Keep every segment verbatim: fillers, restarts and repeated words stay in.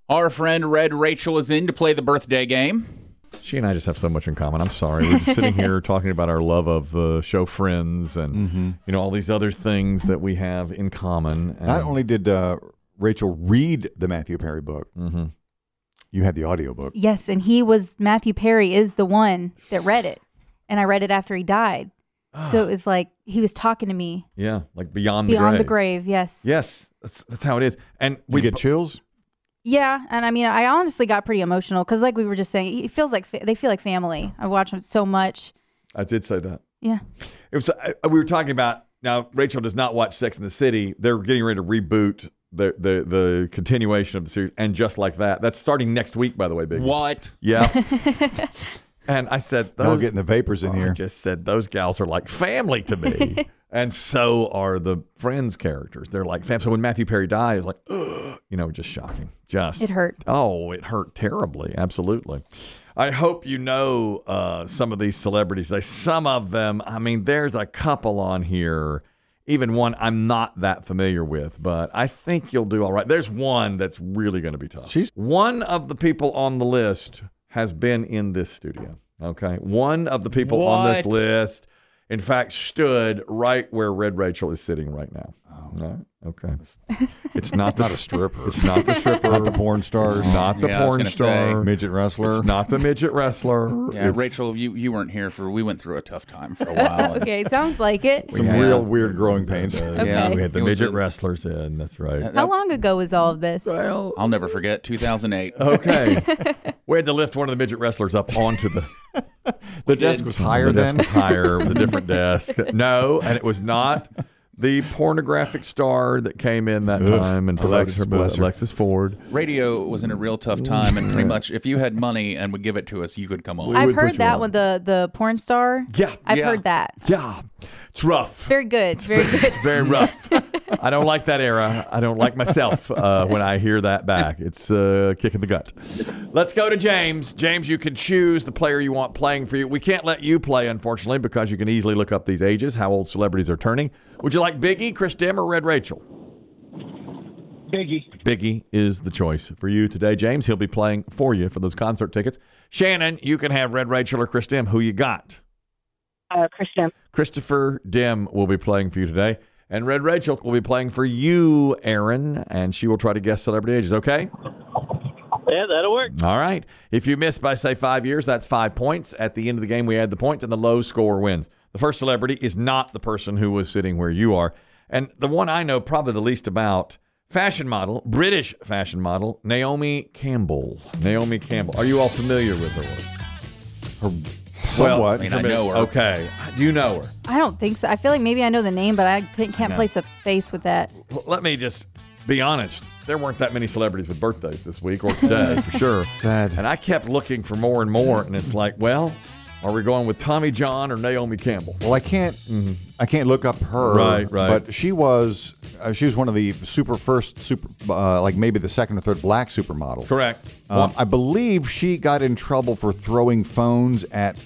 Our friend Red Rachel is in to play the birthday game. She and I just have so much in common. I'm sorry. We're just sitting here talking about our love of the show Friends and, mm-hmm. you know, all these other things that we have in common. And Not only did uh, Rachel read the Matthew Perry book, mm-hmm. you had the audiobook. Yes, and he was, Matthew Perry is the one that read it. And I read it after he died. So it was like he was talking to me. Yeah, like Beyond, Beyond the Grave. the Grave, yes. Yes, that's that's how it is. And we get chills? Yeah, and I mean, I honestly got pretty emotional because, like we were just saying, it feels like fa- they feel like family. I watch them so much. I did say that. Yeah. It was. I, we were talking about now. Rachel does not watch Sex and the City. They're getting ready to reboot the the the continuation of the series, and just like that, that's starting next week. By the way, Big. What? Yeah. And I said, those, "Y'all getting the vapors in oh, here." I just said those gals are like family to me, and so are the Friends characters. They're like family. So when Matthew Perry died, it was like, you know, just shocking. Just it hurt. Oh, it hurt terribly. Absolutely. I hope you know uh, some of these celebrities. They, some of them. I mean, there's a couple on here. Even one I'm not that familiar with, but I think you'll do all right. There's one that's really going to be tough. She's one of the people on the list. Has been in this studio, okay? One of the people what? on this list, in fact, stood right where Red Rachel is sitting right now. Oh. Right? Okay. It's not, it's the, not a stripper. It's not the stripper. Not the porn stars. It's not the yeah, porn star. Say. Midget wrestler. It's not the midget wrestler. Yeah, it's, Rachel, you, you weren't here for, we went through a tough time for a while. Okay, sounds like it. Some yeah. real weird growing pains. Uh, Okay. Yeah, we had the It was midget a- wrestlers in. That's right. That- How long ago was all of this? Well, I'll never forget, two thousand eight. okay. We had to lift one of the midget wrestlers up onto the... The desk was higher the then? desk was higher. It was a different desk. No, and it was not the pornographic star that came in that Ugh, time and promoted Alexis, her, bless her. Alexis Ford. Radio was in a real tough time, and pretty much if you had money and would give it to us, you could come on. I've would put heard you that on. one, the the porn star. Yeah, I've yeah. heard that. yeah. It's rough. Very good. Very good. It's very rough. I don't like that era. I don't like myself uh, when I hear that back. It's uh, kick in the gut. Let's go to James. James, you can choose the player you want playing for you. We can't let you play, unfortunately, because you can easily look up these ages, how old celebrities are turning. Would you like Biggie, Chris Dim, or Red Rachel? Biggie. Biggie is the choice for you today, James. He'll be playing for you for those concert tickets. Shannon, you can have Red Rachel or Chris Dim. Who you got? Uh, Christian. Christopher Dim will be playing for you today. And Red Rachel will be playing for you, Aaron, and she will try to guess celebrity ages, okay? Yeah, that'll work. All right. If you miss by, say, five years, that's five points. At the end of the game, we add the points, and the low score wins. The first celebrity is not the person who was sitting where you are. And the one I know probably the least about, fashion model, British fashion model, Naomi Campbell. Naomi Campbell. Are you all familiar with her? Her Somewhat. Well, I mean, I know her. Okay. Do you know her? I don't think so. I feel like maybe I know the name, but I couldn't- can't No. place a face with that. Well, let me just be honest. There weren't that many celebrities with birthdays this week or today, for sure. Sad. And I kept looking for more and more, and it's like, well, are we going with Tommy John or Naomi Campbell? Well, I can't. Mm-hmm. I can't look up her. Right, right. But she was. Uh, she was one of the super first super, uh, like maybe the second or third black supermodels. Correct. Um, I believe she got in trouble for throwing phones at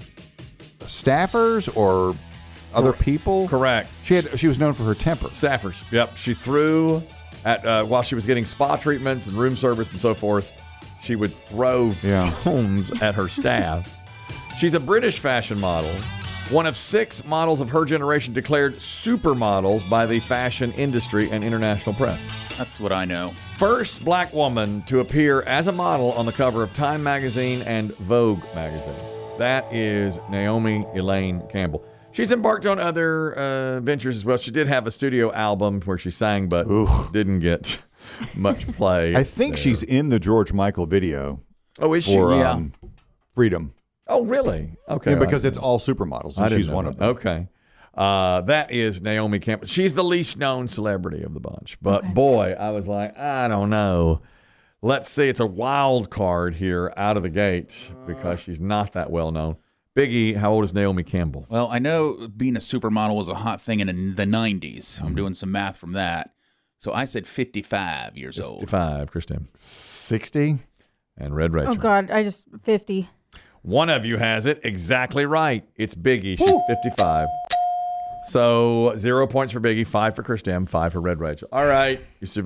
staffers or other people. Correct. She had. She was known for her temper. Staffers. Yep. She threw at uh, while she was getting spa treatments and room service and so forth. She would throw Yeah. phones at her staff. She's a British fashion model, one of six models of her generation declared supermodels by the fashion industry and international press. That's what I know. First black woman to appear as a model on the cover of Time magazine and Vogue magazine. That is Naomi Elaine Campbell. She's embarked on other uh, ventures as well. She did have a studio album where she sang, but Ooh. didn't get much play. I think there. she's in the George Michael video Oh, is she? for Yeah. um, Freedom. Oh, really? Okay. Yeah, well, because it's all supermodels, I and didn't she's know one that. of them. Okay. Uh, that is Naomi Campbell. She's the least known celebrity of the bunch. But Okay. boy, I was like, I don't know. Let's see. It's a wild card here out of the gate because she's not that well known. Biggie, how old is Naomi Campbell? Well, I know being a supermodel was a hot thing in the nineties. I'm doing some math from that. So I said fifty-five years old. fifty-five, Christine. sixty? And Red Rachel. Oh, God. I just, fifty. One of you has it exactly right. It's Biggie. She's fifty-five. So zero points for Biggie, five for Christine, five for Red Rachel. All right. You survived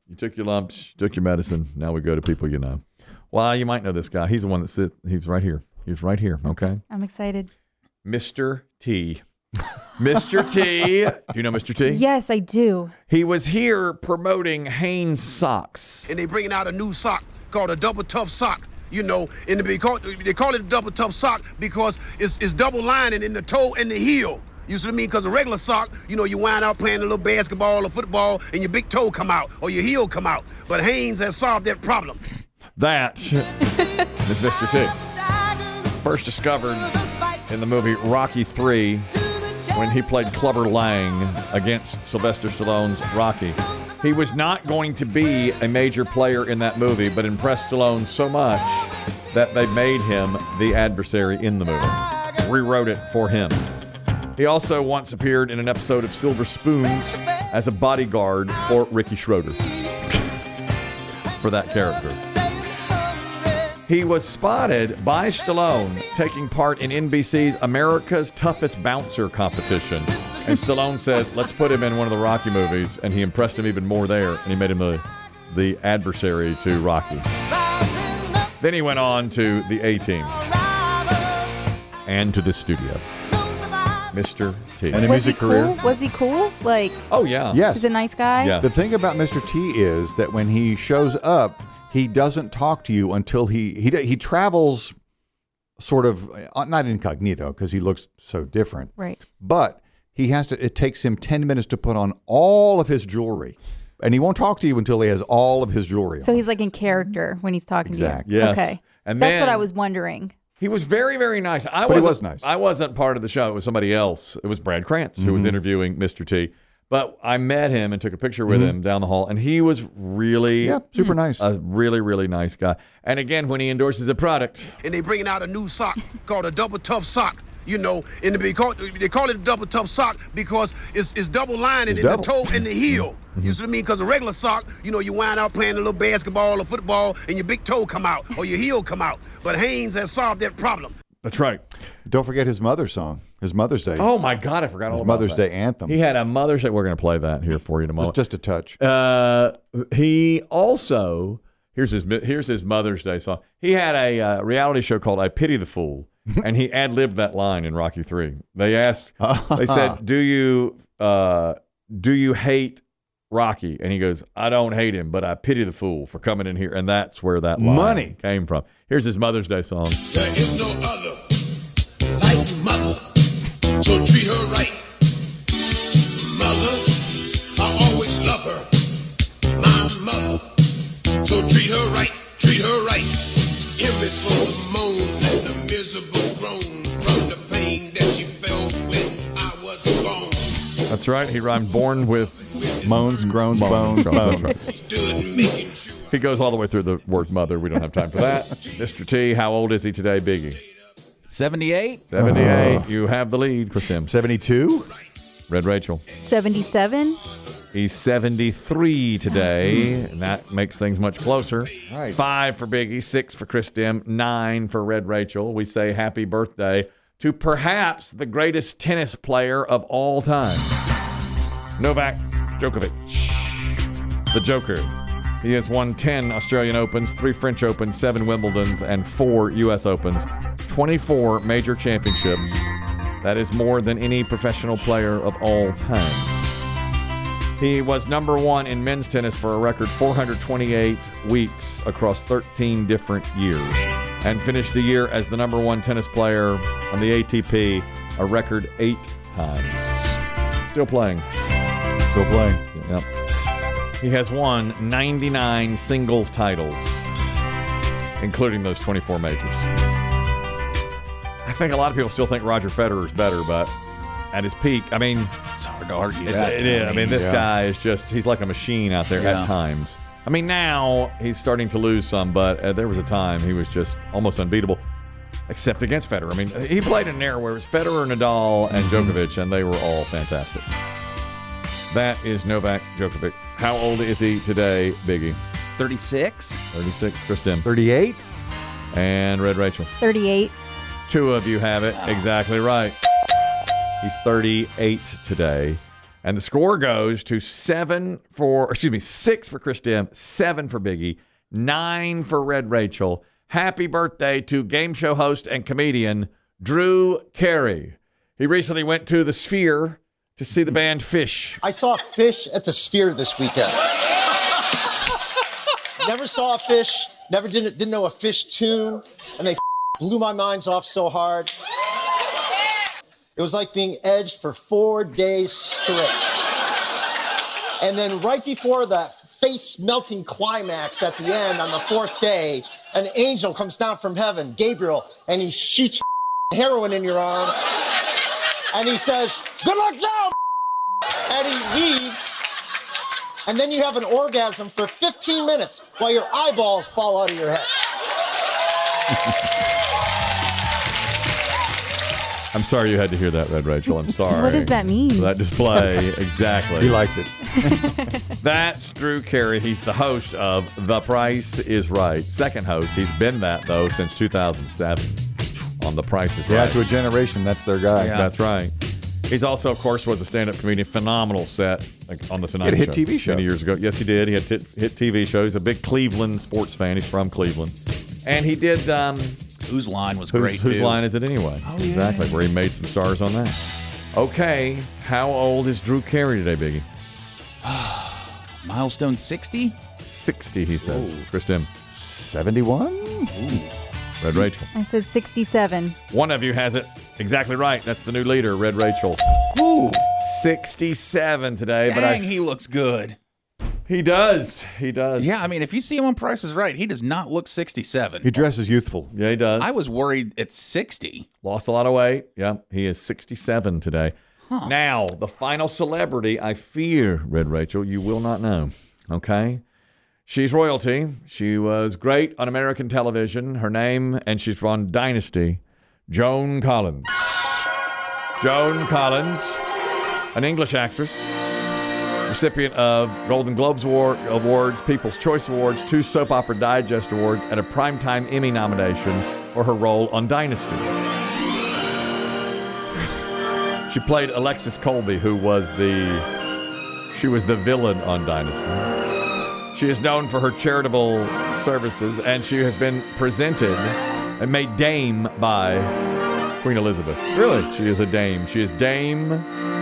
You took your lumps, you took your medicine. Now we go to people you know. Well, you might know this guy. He's the one that sits. He's right here. He's right here. Okay. I'm excited. Mister T. Mister T. Do you know Mister T? Yes, I do. He was here promoting Hanes socks. And they bringing out a new sock called a double tough sock. You know, and they call, they call it a double tough sock because it's, it's double lining in the toe and the heel. You see what I mean? Because a regular sock, you know, you wind out playing a little basketball or football and your big toe come out or your heel come out. But Hanes has solved that problem. That is Mister T. First discovered in the movie Rocky three when he played Clubber Lang against Sylvester Stallone's Rocky. He was not going to be a major player in that movie, but impressed Stallone so much that they made him the adversary in the movie. Rewrote it for him. He also once appeared in an episode of Silver Spoons as a bodyguard for Ricky Schroeder. For that character. He was spotted by Stallone taking part in N B C's America's Toughest Bouncer competition. And Stallone said, let's put him in one of the Rocky movies. And he impressed him even more there. And he made him the, the adversary to Rocky. Then he went on to the A-Team. And to the studio. Mister T. And a Was he music career. cool? Was he cool? Like, Oh, yeah. Yes. he's a nice guy? Yeah. The thing about Mister T is that when he shows up, he doesn't talk to you until he he he travels sort of uh, not incognito because he looks so different. Right. But he has to. It takes him ten minutes to put on all of his jewelry, and he won't talk to you until he has all of his jewelry. So on. he's like in character when he's talking Exactly. to you. Yes. Okay. And That's then- what I was wondering. He was very, very nice. I But he wasn't, was nice. I wasn't part of the show. It was somebody else. It was Brad Krantz who was interviewing Mister T. But I met him and took a picture with him down the hall, and he was really yeah, super nice. a really, really nice guy. And again, when he endorses a product, And they bringing out a new sock called a double tough sock. You know, and they call, they call it a double tough sock because it's, it's double lining It's in double. the toe and the heel. You see what I mean? Because a regular sock, you know, you wind out playing a little basketball or football and your big toe come out or your heel come out. But Hanes has solved that problem. that's right. Don't forget his Mother's song, his Mother's Day. Oh my God, I forgot all his about Mother's that. Day anthem. He had a Mother's Day. We're going to play that here for you in a moment. just, just a touch. Uh, he also here's his here's his Mother's Day song. He had a uh, reality show called I Pity the Fool, and he ad libbed that line in Rocky three. They asked, they said, "Do you uh, do you hate Rocky?" And he goes, "I don't hate him, but I pity the fool for coming in here." And that's where that line Money. came from. Here's his Mother's Day song. There is no other like mother, so treat her right. Mother, I always love her. My mother, so treat her right, treat her right. Every for the moan and the miserable groan from the pain that she felt when I was born. That's right. He rhymed born with Moans, groans, bones, groans, bones. that's right. Stood making sure. He goes all the way through the word mother. We don't have time for that. Mister T, how old is he today, Biggie? seventy-eight? seventy-eight. You have the lead, Chris Tim. seventy-two? Red Rachel. seventy-seven? He's seventy-three today, and that makes things much closer. Right. Five for Biggie, six for Chris Dim, nine for Red Rachel. We say happy birthday to perhaps the greatest tennis player of all time, Novak Djokovic, the Joker. He has won ten Australian Opens, three French Opens, seven Wimbledons, and four U S Opens, twenty-four major championships. That is more than any professional player of all times. He was number one in men's tennis for a record four hundred twenty-eight weeks across thirteen different years, and finished the year as the number one tennis player on the A T P a record eight times. Still playing. Still playing. Yep. He has won ninety-nine singles titles, including those twenty-four majors. I think a lot of people still think Roger Federer is better, but at his peak, I mean, It's hard to argue it's, that. it is. I mean, this Yeah. guy is just, he's like a machine out there Yeah. at times. I mean, now he's starting to lose some, but uh, there was a time he was just almost unbeatable, except against Federer. I mean, he played in an era where it was Federer, Nadal, and Djokovic, and they were all fantastic. That is Novak Djokovic. How old is he today, Biggie? thirty-six? thirty-six, Chris Tim. thirty-eight? And Red Rachel. thirty-eight? Two of you have it exactly right. He's thirty-eight today. And the score goes to seven for, or excuse me, six for Chris Dim, seven for Biggie, nine for Red Rachel. Happy birthday to game show host and comedian Drew Carey. He recently went to the Sphere to see the band Fish. I saw Fish at the Sphere this weekend. Never saw a Fish, never didn't, didn't know a Fish tune, and they blew my minds off so hard. It was like being edged for four days straight. And then right before the face-melting climax at the end on the fourth day, an angel comes down from heaven, Gabriel, and he shoots heroin in your arm. And he says, good luck now, and he leaves. And then you have an orgasm for fifteen minutes while your eyeballs fall out of your head. I'm sorry you had to hear that, Red Rachel. I'm sorry. What does that mean? That display, exactly. He liked it. That's Drew Carey. He's the host of The Price is Right. Second host. He's been that, though, since two thousand seven on The Price is Yeah, Right. to a generation, that's their guy. Yeah. That's right. He's also, of course, was a stand-up comedian. Phenomenal set like, on The Tonight He had a hit Show. T V show. Many years ago. Yes, he did. He had hit, hit T V shows. He's a big Cleveland sports fan. He's from Cleveland. And he did... Um, Whose Line was Whose, great, whose too. line is it anyway? Oh, exactly, yeah. where he made some stars on that. Okay, how old is Drew Carey today, Biggie? Milestone sixty? sixty, he says. Chris Dim. seventy-one? Red Rachel. I said sixty-seven. One of you has it exactly right. That's the new leader, Red Rachel. Ooh. sixty-seven today. but I, Dang, he looks good. He does. He does. Yeah, I mean, if you see him on Price is Right, he does not look sixty-seven. He dresses youthful. Yeah, he does. I was worried at sixty. Lost a lot of weight. Yeah, he is sixty-seven today. Huh. Now, the final celebrity, I fear, Red Rachel, you will not know. Okay? She's royalty. She was great on American television. Her name, and she's on Dynasty, Joan Collins. Joan Collins, an English actress, recipient of Golden Globes Award, Awards, People's Choice Awards, two Soap Opera Digest Awards, and a Primetime Emmy nomination for her role on Dynasty. She played Alexis Colby, who was the she was the villain on Dynasty. She is known for her charitable services, and she has been presented and made dame by Queen Elizabeth. Really? She is a dame. She is Dame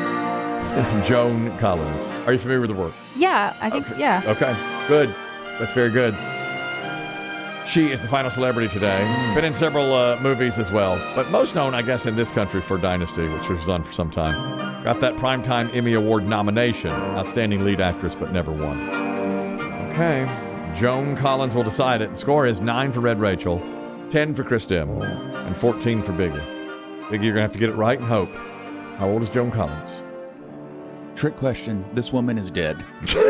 Joan Collins. Are you familiar with the work? Yeah, I think so. Yeah. Okay, good. That's very good. She is the final celebrity today. Been in several uh, movies as well, but most known, I guess, in this country for Dynasty, which was on for some time. Got that Primetime Emmy Award nomination. Outstanding lead actress, but never won. Okay. Joan Collins will decide it. The score is nine for Red Rachel, ten for Chris Dim, and fourteen for Biggie. Biggie, you're going to have to get it right and hope. How old is Joan Collins? Trick question. This woman is dead.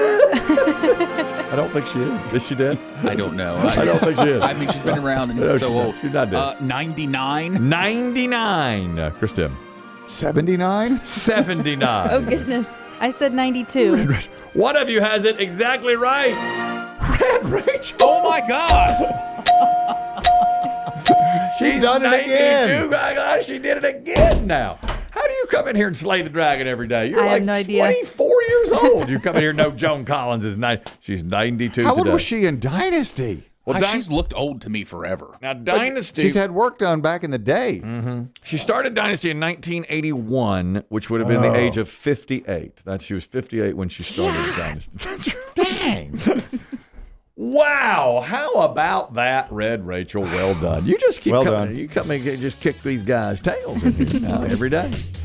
I don't think she is. Is she dead? I don't know. I don't think she is. I mean, she's been around and No, so she's not. old. She's not dead. Uh, ninety-nine? ninety-nine. Uh, Chris Dim. seventy-nine? seventy-nine. Oh, goodness. I said ninety-two. One of you has it exactly right. Red Rachel. Oh, my God. She's done it again. ninety-two. My God, she did it again now. How do you come in here and slay the dragon every day? You're I have like no idea. twenty-four years old. You come in here and know Joan Collins is nine. She's ninety-two How today. old was she in Dynasty? Well, Ah, Dy- she's looked old to me forever. now, But Dynasty. She's had work done back in the day. She started Dynasty in nineteen eighty-one, which would have been Oh. the age of fifty-eight. That's she was fifty-eight when she started Dynasty. That's right. Dang. Wow! How about that, Red Rachel? Well done. You just keep Well coming. done. You come and get- just kick these guys' tails in here now every day.